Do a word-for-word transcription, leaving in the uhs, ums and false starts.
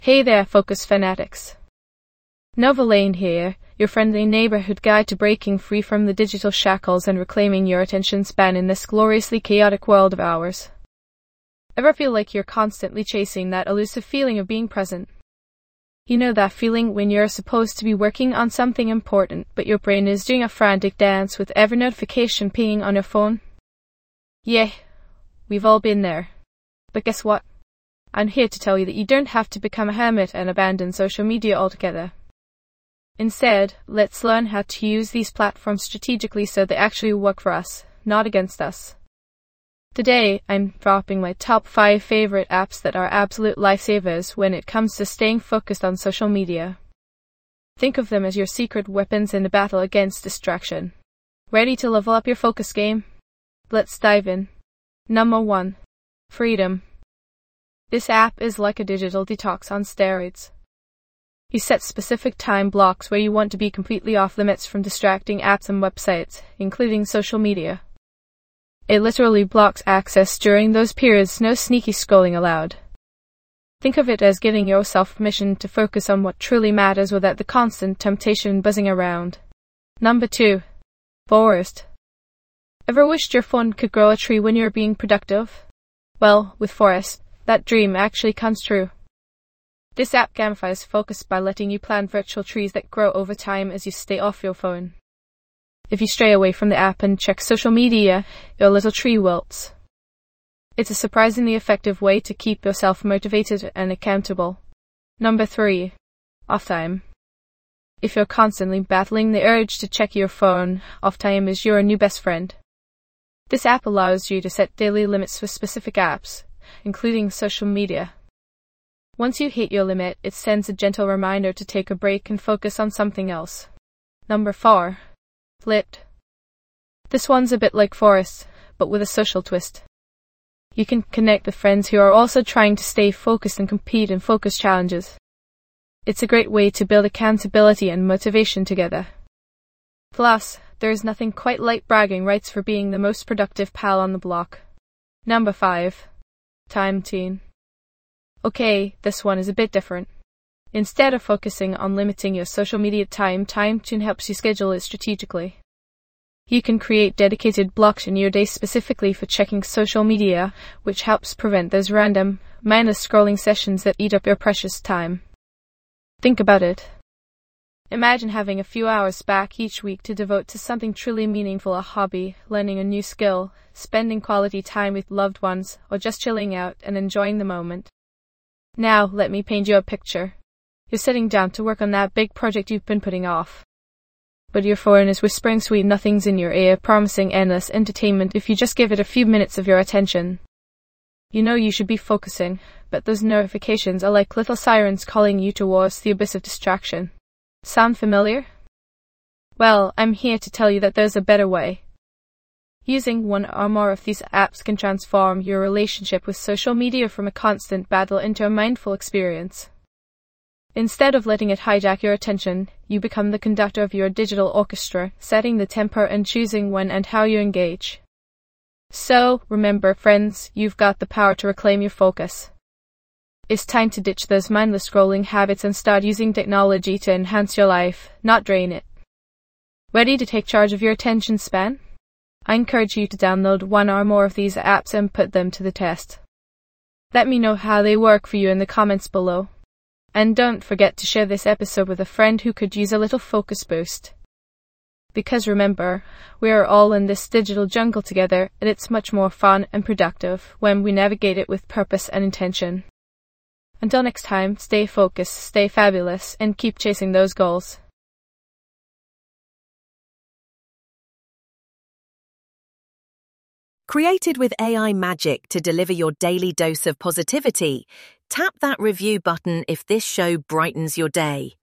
Hey there, focus fanatics. Nova Lane here, your friendly neighborhood guide to breaking free from the digital shackles and reclaiming your attention span in this gloriously chaotic world of ours. Ever feel like you're constantly chasing that elusive feeling of being present? You know that feeling when you're supposed to be working on something important, but your brain is doing a frantic dance with every notification pinging on your phone? Yeah, we've all been there. But guess what? I'm here to tell you that you don't have to become a hermit and abandon social media altogether. Instead, let's learn how to use these platforms strategically so they actually work for us, not against us. Today, I'm dropping my top five favorite apps that are absolute lifesavers when it comes to staying focused on social media. Think of them as your secret weapons in the battle against distraction. Ready to level up your focus game? Let's dive in. Number one. Freedom. This app is like a digital detox on steroids. You set specific time blocks where you want to be completely off limits from distracting apps and websites, including social media. It literally blocks access during those periods, no sneaky scrolling allowed. Think of it as giving yourself permission to focus on what truly matters without the constant temptation buzzing around. Number two. Forest. Ever wished your phone could grow a tree when you're being productive? Well, with Forest, that dream actually comes true. This app gamifies focus by letting you plant virtual trees that grow over time as you stay off your phone. If you stray away from the app and check social media, your little tree wilts. It's a surprisingly effective way to keep yourself motivated and accountable. Number three. Off time. If you're constantly battling the urge to check your phone, off time is your new best friend. This app allows you to set daily limits for specific apps, including social media. Once you hit your limit, it sends a gentle reminder to take a break and focus on something else. Number four. Flipped. This one's a bit like Forest, but with a social twist. You can connect with friends who are also trying to stay focused and compete in focus challenges. It's a great way to build accountability and motivation together. Plus, there is nothing quite like bragging rights for being the most productive pal on the block. Number five. TimeTune. Okay, this one is a bit different. Instead of focusing on limiting your social media time, TimeTune helps you schedule it strategically. You can create dedicated blocks in your day specifically for checking social media, which helps prevent those random, mindless scrolling sessions that eat up your precious time. Think about it. Imagine having a few hours back each week to devote to something truly meaningful, a hobby, learning a new skill, spending quality time with loved ones, or just chilling out and enjoying the moment. Now, let me paint you a picture. You're sitting down to work on that big project you've been putting off. But your phone is whispering sweet nothings in your ear, promising endless entertainment if you just give it a few minutes of your attention. You know you should be focusing, but those notifications are like little sirens calling you towards the abyss of distraction. Sound familiar? Well, I'm here to tell you that there's a better way. Using one or more of these apps can transform your relationship with social media from a constant battle into a mindful experience. Instead of letting it hijack your attention, you become the conductor of your digital orchestra, setting the tempo and choosing when and how you engage. So, remember, friends, you've got the power to reclaim your focus. It's time to ditch those mindless scrolling habits and start using technology to enhance your life, not drain it. Ready to take charge of your attention span? I encourage you to download one or more of these apps and put them to the test. Let me know how they work for you in the comments below. And don't forget to share this episode with a friend who could use a little focus boost. Because remember, we are all in this digital jungle together, and it's much more fun and productive when we navigate it with purpose and intention. Until next time, stay focused, stay fabulous, and keep chasing those goals. Created with A I magic to deliver your daily dose of positivity, tap that review button if this show brightens your day.